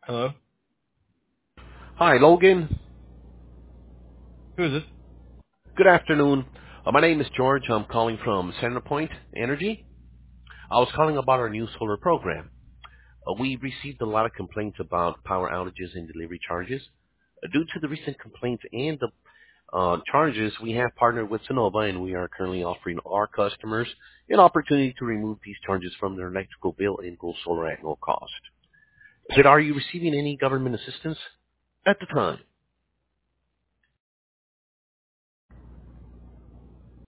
Hello? Hi, Logan. Who is this? Good afternoon. My name is George. I'm calling from Centerpoint Energy. I was calling about our new solar program. We received a lot of complaints about power outages and delivery charges. Due to the recent complaints and the charges, we have partnered with Sonova, and we are currently offering our customers an opportunity to remove these charges from their electrical bill and go solar at no cost. Are you receiving any government assistance at the time?